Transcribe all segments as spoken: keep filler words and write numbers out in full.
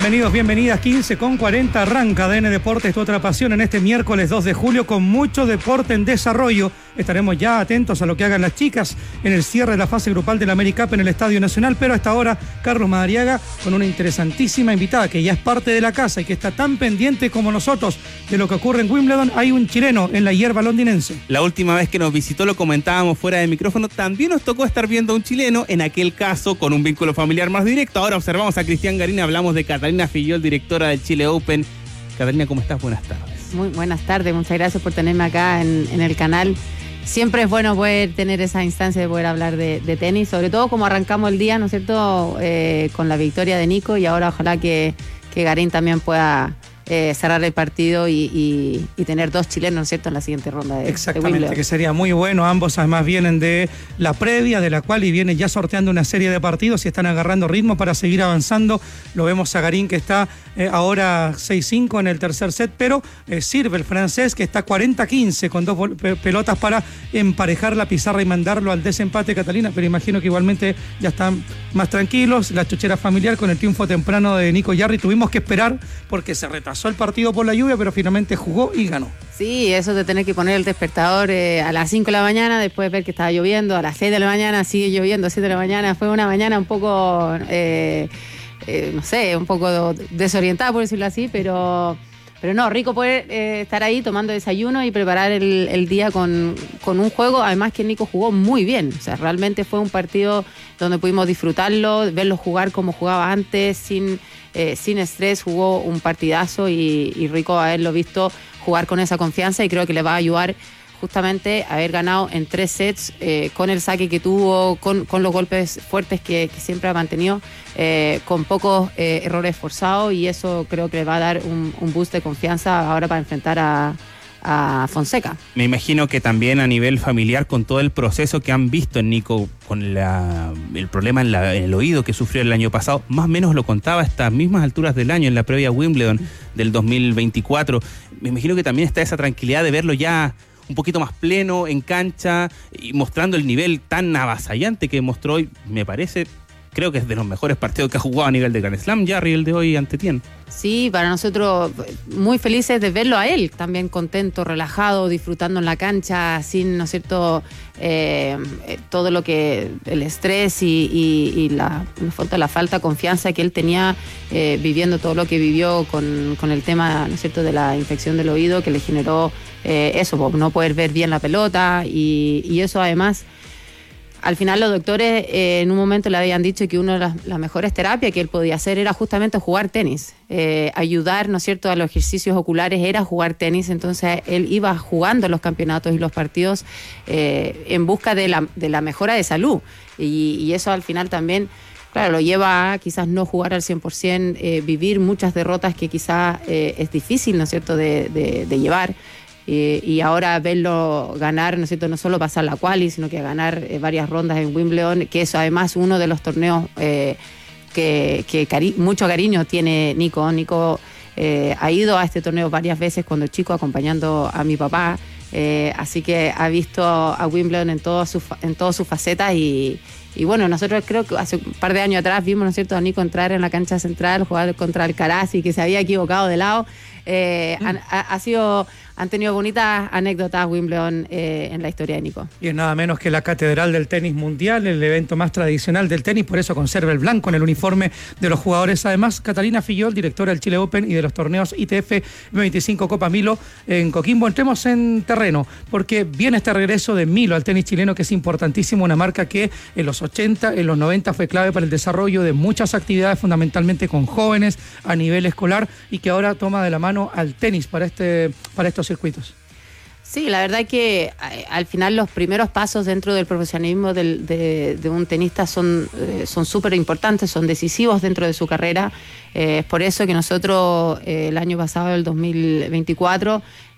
Bienvenidos, bienvenidas, quince con cuarenta, arranca D N Deportes, tu otra pasión en este miércoles dos de julio con mucho deporte en desarrollo. Estaremos ya atentos a lo que hagan las chicas en el cierre de la fase grupal del America Cup en el Estadio Nacional, pero hasta ahora Carlos Madariaga con una interesantísima invitada que ya es parte de la casa y que está tan pendiente como nosotros de lo que ocurre en Wimbledon. Hay un chileno en la hierba londinense. La última vez que nos visitó, lo comentábamos fuera de micrófono, también nos tocó estar viendo a un chileno, en aquel caso con un vínculo familiar más directo. Ahora observamos a Cristian Garín, hablamos de Catalina Fillol, directora del Chile Open. Catalina, ¿cómo estás? Buenas tardes. Muy buenas tardes, muchas gracias por tenerme acá en, en el canal. Siempre es bueno poder tener esa instancia de poder hablar de, de tenis, sobre todo como arrancamos el día, ¿no es cierto?, eh, con la victoria de Nico, y ahora ojalá que, que Garín también pueda eh, cerrar el partido y, y, y tener dos chilenos, ¿no es cierto?, en la siguiente ronda de Exactamente, de Wimbledon. Que sería muy bueno. Ambos además vienen de la previa, de la cual y vienen ya sorteando una serie de partidos y están agarrando ritmo para seguir avanzando. Lo vemos a Garín, que está eh, ahora seis cinco en el tercer set, pero eh, sirve el francés, que está cuarenta quince con dos pe- pelotas para emparejar la pizarra y mandarlo al desempate, Catalina, pero imagino que igualmente ya están más tranquilos. La chochera familiar con el triunfo temprano de Nico Jarry. Tuvimos que esperar porque se retrasó el partido por la lluvia, pero finalmente jugó y ganó. Sí, eso de tener que poner el despertador eh, a las cinco de la mañana, después de ver que estaba lloviendo, a las seis de la mañana sigue lloviendo, a siete de la mañana, fue una mañana un poco, eh, eh, no sé, un poco desorientada, por decirlo así, pero... Pero no, rico poder eh, estar ahí tomando desayuno y preparar el, el día con, con un juego, además que Nico jugó muy bien. O sea, realmente fue un partido donde pudimos disfrutarlo, verlo jugar como jugaba antes, sin, eh, sin estrés, jugó un partidazo y, y rico haberlo visto jugar con esa confianza, y creo que le va a ayudar justamente haber ganado en tres sets, eh, con el saque que tuvo, con, con los golpes fuertes que, que siempre ha mantenido, eh, con pocos eh, errores forzados, y eso creo que le va a dar un, un boost de confianza ahora para enfrentar a, a Fonseca. Me imagino que también a nivel familiar, con todo el proceso que han visto en Nico, con la, el problema en, la, en el oído que sufrió el año pasado, más o menos lo contaba a estas mismas alturas del año, en la previa Wimbledon del dos mil veinticuatro. Me imagino que también está esa tranquilidad de verlo ya un poquito más pleno en cancha y mostrando el nivel tan avasallante que mostró hoy. Me parece, creo que es de los mejores partidos que ha jugado a nivel de Grand Slam, Jarry, el de hoy ante Tien. Sí, para nosotros muy felices de verlo a él, también contento, relajado, disfrutando en la cancha, sin, ¿no es cierto?, eh, todo lo que, el estrés y, y, y la, la falta de confianza que él tenía, eh, viviendo todo lo que vivió con, con el tema, ¿no es cierto?, de la infección del oído, que le generó eh, eso, pues, no poder ver bien la pelota, y, y eso además... Al final los doctores eh, en un momento le habían dicho que una de las, las mejores terapias que él podía hacer era justamente jugar tenis. Eh, ayudar, ¿no es cierto?, a los ejercicios oculares era jugar tenis. Entonces él iba jugando los campeonatos y los partidos eh, en busca de la, de la mejora de salud. Y, y eso al final también, claro, lo lleva a quizás no jugar al cien por ciento, eh, vivir muchas derrotas que quizás eh, es difícil, ¿no es cierto?, de, de, de llevar. Eh, y ahora verlo ganar, ¿no es cierto?, no solo pasar la quali, sino que ganar eh, varias rondas en Wimbledon, que es además uno de los torneos eh, que, que cari- mucho cariño tiene Nico. Nico eh, ha ido a este torneo varias veces cuando chico, acompañando a mi papá, eh, así que ha visto a Wimbledon en todas sus en todas sus facetas, y, y bueno, nosotros creo que hace un par de años atrás vimos, ¿no es cierto?, a Nico entrar en la cancha central, jugar contra Alcaraz y que se había equivocado de lado. Eh, mm. han, ha, ha sido... Han tenido bonitas anécdotas Wimbledon eh, en la historia de Nico. Y es nada menos que la catedral del tenis mundial, el evento más tradicional del tenis, por eso conserva el blanco en el uniforme de los jugadores. Además, Catalina Fillol, directora del Chile Open y de los torneos I T F veinticinco Copa Milo en Coquimbo. Entremos en terreno, porque viene este regreso de Milo al tenis chileno, que es importantísimo, una marca que en los ochenta, en los noventa fue clave para el desarrollo de muchas actividades, fundamentalmente con jóvenes a nivel escolar, y que ahora toma de la mano al tenis para, este, para estos circuitos. Sí, la verdad que al final los primeros pasos dentro del profesionalismo del, de, de un tenista son eh, son súper importantes, son decisivos dentro de su carrera. Eh, es por eso que nosotros eh, el año pasado, el dos mil veinticuatro,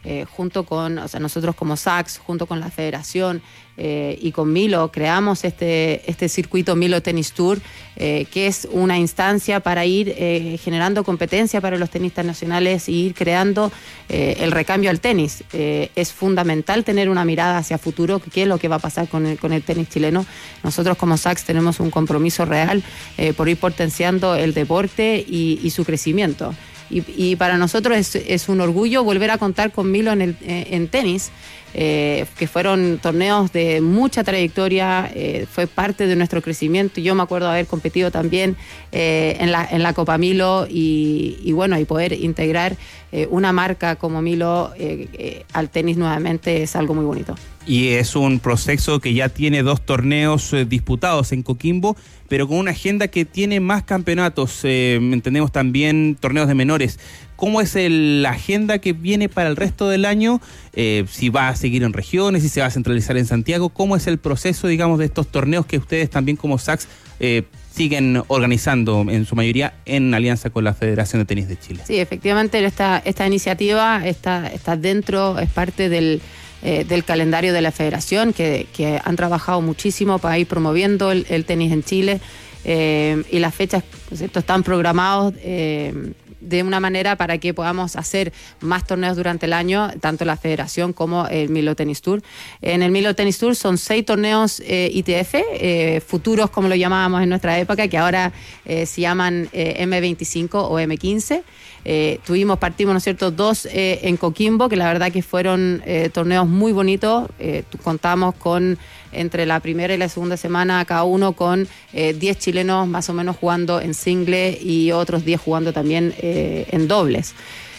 eh, junto con, o sea, nosotros como S A C, junto con la federación eh, y con Milo, creamos este, este circuito Milo Tennis Tour, eh, que es una instancia para ir eh, generando competencia para los tenistas nacionales y ir creando eh, el recambio al tenis. Eh, es fundamental tener una mirada hacia futuro, qué es lo que va a pasar con el, con el tenis chileno. Nosotros como S A C tenemos un compromiso real eh, por ir potenciando el deporte y, y su crecimiento. Y, y para nosotros es, es un orgullo volver a contar con Milo en, el, en tenis, eh, que fueron torneos de mucha trayectoria, eh, fue parte de nuestro crecimiento. Yo me acuerdo haber competido también eh, en, la, en la Copa Milo y, y bueno, y poder integrar eh, una marca como Milo eh, eh, al tenis nuevamente es algo muy bonito. Y es un proceso que ya tiene dos torneos eh, disputados en Coquimbo, pero con una agenda que tiene más campeonatos, eh, entendemos también torneos de menores. ¿Cómo es el, la agenda que viene para el resto del año? Eh, si va a seguir en regiones, si se va a centralizar en Santiago. ¿Cómo es el proceso, digamos, de estos torneos que ustedes también como S A C eh, siguen organizando en su mayoría en alianza con la Federación de Tenis de Chile? Sí, efectivamente esta, esta iniciativa está, está dentro, es parte del... Eh, del calendario de la federación, que, que han trabajado muchísimo para ir promoviendo el, el tenis en Chile, eh, y las fechas, ¿cierto?, están programados eh, de una manera para que podamos hacer más torneos durante el año, tanto la federación como el Milo Tennis Tour. En el Milo Tennis Tour son seis torneos eh, I T F, eh, futuros como lo llamábamos en nuestra época, que ahora eh, se llaman eh, eme veinticinco o eme quince. Eh, tuvimos, partimos, ¿no es cierto?, dos eh, en Coquimbo, que la verdad que fueron eh, torneos muy bonitos. Eh, contamos con, entre la primera y la segunda semana, cada uno con eh, diez chilenos más o menos jugando en single y otros diez jugando también eh, en dobles.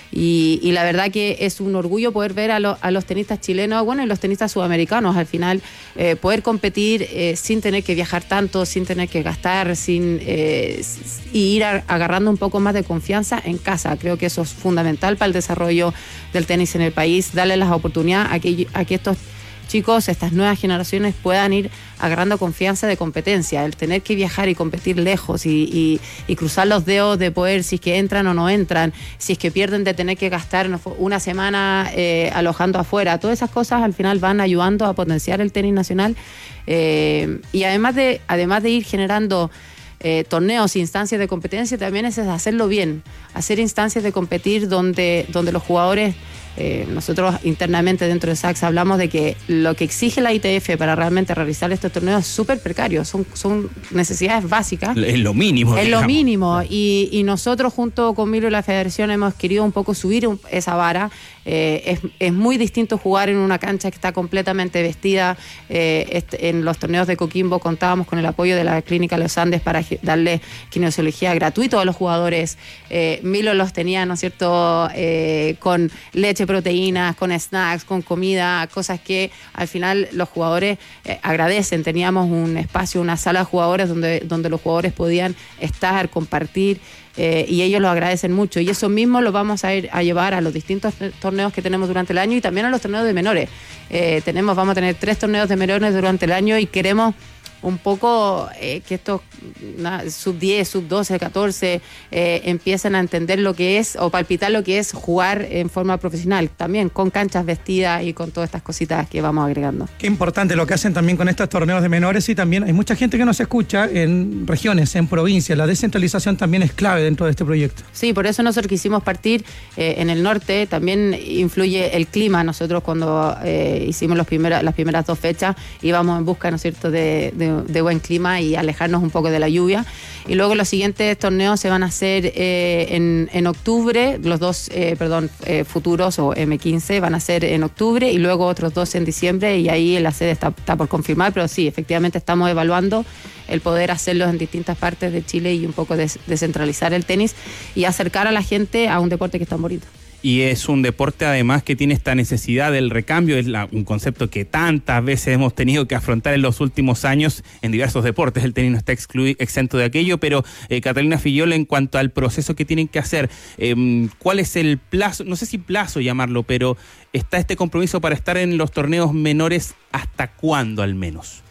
Y, y la verdad que es un orgullo poder ver a, lo, a los tenistas chilenos, bueno, y los tenistas sudamericanos al final, eh, poder competir eh, sin tener que viajar tanto, sin tener que gastar, sin eh, y ir a, agarrando un poco más de confianza en casa. Creo que eso es fundamental para el desarrollo del tenis en el país, darle las oportunidades a que, a que estos chicos, estas nuevas generaciones puedan ir agarrando confianza de competencia. El tener que viajar y competir lejos y, y, y cruzar los dedos de poder, si es que entran o no entran, si es que pierden, de tener que gastar una semana eh, alojando afuera, todas esas cosas al final van ayudando a potenciar el tenis nacional, eh, y además de, además de ir generando Eh, torneos e instancias de competencia, también es hacerlo bien, hacer instancias de competir donde, donde los jugadores, eh, nosotros internamente dentro de S A C hablamos de que lo que exige la I T F para realmente realizar estos torneos es súper precario, son, son necesidades básicas. Es lo mínimo. Es digamos. lo mínimo, y, y nosotros junto con Milo y la Federación hemos querido un poco subir un, esa vara. Eh, es, es muy distinto jugar en una cancha que está completamente vestida. Eh, este, en los torneos de Coquimbo contábamos con el apoyo de la Clínica Los Andes para darle kinesiología gratuito a los jugadores. Eh, Milo los tenía, ¿no es cierto?, eh, con leche, proteínas, con snacks, con comida, cosas que al final los jugadores eh, agradecen. Teníamos un espacio, una sala de jugadores donde, donde los jugadores podían estar, compartir, Eh, y ellos lo agradecen mucho, y eso mismo lo vamos a ir a llevar a los distintos torneos que tenemos durante el año y también a los torneos de menores. Eh, tenemos, vamos a tener tres torneos de menores durante el año y queremos un poco eh, que estos na, sub diez, sub doce, catorce eh, empiecen a entender lo que es o palpitar lo que es jugar en forma profesional, también con canchas vestidas y con todas estas cositas que vamos agregando. Qué importante lo que hacen también con estos torneos de menores, y también hay mucha gente que nos escucha en regiones, en provincias. La descentralización también es clave dentro de este proyecto. Sí, por eso nosotros quisimos partir eh, en el norte. También influye el clima. Nosotros cuando eh, hicimos los primeros, las primeras dos fechas íbamos en busca, ¿no es cierto?, de, de de buen clima y alejarnos un poco de la lluvia. Y luego los siguientes torneos se van a hacer eh, en, en octubre, los dos, eh, perdón, eh, futuros o eme quince van a ser en octubre y luego otros dos en diciembre, y ahí la sede está, está por confirmar, pero sí, efectivamente estamos evaluando el poder hacerlos en distintas partes de Chile y un poco des, descentralizar el tenis y acercar a la gente a un deporte que es tan bonito. Y es un deporte además que tiene esta necesidad del recambio, es la, un concepto que tantas veces hemos tenido que afrontar en los últimos años en diversos deportes. El tenis no está excluido, exento de aquello, pero eh, Catalina Fillol, en cuanto al proceso que tienen que hacer, eh, ¿cuál es el plazo? No sé si plazo llamarlo, pero ¿está este compromiso para estar en los torneos menores hasta cuándo al menos?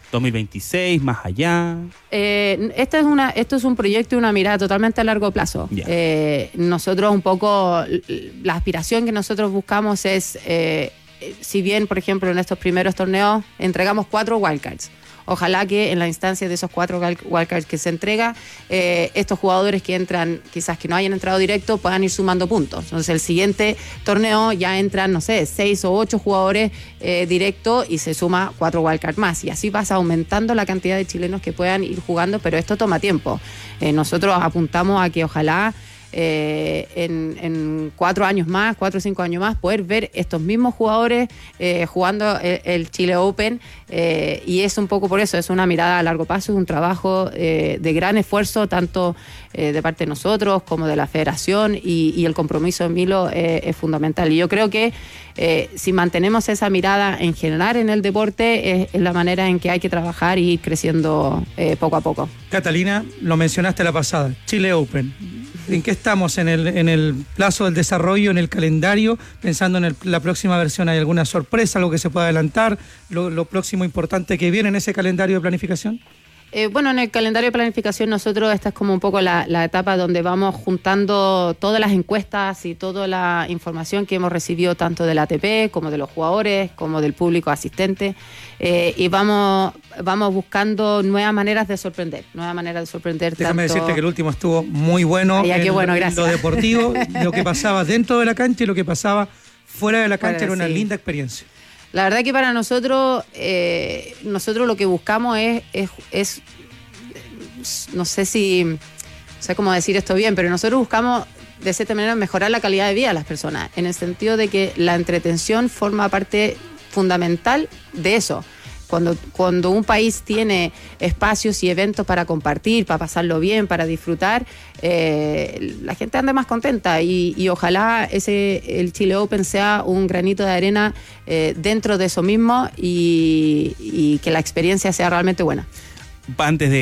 dos mil veintiséis, más allá. Eh, esta es una, esto es un proyecto y una mirada totalmente a largo plazo. Yeah. Eh, nosotros un poco, la aspiración que nosotros buscamos es, eh, si bien, por ejemplo, en estos primeros torneos entregamos cuatro wildcards, ojalá que en la instancia de esos cuatro wildcards que se entrega, eh, estos jugadores que entran, quizás que no hayan entrado directo, puedan ir sumando puntos. Entonces el siguiente torneo ya entran, no sé, seis o ocho jugadores eh, directo y se suma cuatro wildcards más. Y así vas aumentando la cantidad de chilenos que puedan ir jugando, pero esto toma tiempo. Eh, nosotros apuntamos a que ojalá Eh, en, en cuatro años más, cuatro o cinco años más, poder ver estos mismos jugadores eh, jugando el, el Chile Open, eh, y es un poco por eso, es una mirada a largo plazo, es un trabajo eh, de gran esfuerzo, tanto eh, de parte de nosotros como de la federación, y, y el compromiso de Milo eh, es fundamental. Y yo creo que eh, si mantenemos esa mirada en general en el deporte, es, es la manera en que hay que trabajar y ir creciendo eh, poco a poco. Catalina, lo mencionaste la pasada, Chile Open. ¿En qué estamos en el, en el plazo del desarrollo, en el calendario? Pensando en el, la próxima versión, ¿hay alguna sorpresa, algo que se pueda adelantar? ¿Lo, lo próximo importante que viene en ese calendario de planificación? Eh, bueno, en el calendario de planificación nosotros esta es como un poco la, la etapa donde vamos juntando todas las encuestas y toda la información que hemos recibido tanto del A T P como de los jugadores, como del público asistente, eh, y vamos, vamos buscando nuevas maneras de sorprender, nuevas maneras de sorprender. Déjame tanto... decirte que el último estuvo muy bueno, Ay, ya, qué en, bueno, en gracias. lo deportivo, lo que pasaba dentro de la cancha y lo que pasaba fuera de la cancha, Fuera, era una sí. linda experiencia. La verdad que para nosotros, eh, nosotros lo que buscamos es, es, es, no sé si, no sé cómo decir esto bien, pero nosotros buscamos de cierta manera mejorar la calidad de vida de las personas, en el sentido de que la entretención forma parte fundamental de eso. Cuando, cuando un país tiene espacios y eventos para compartir, para pasarlo bien, para disfrutar, eh, la gente anda más contenta, y, y ojalá ese el Chile Open sea un granito de arena eh, dentro de eso mismo, y, y que la experiencia sea realmente buena. Antes de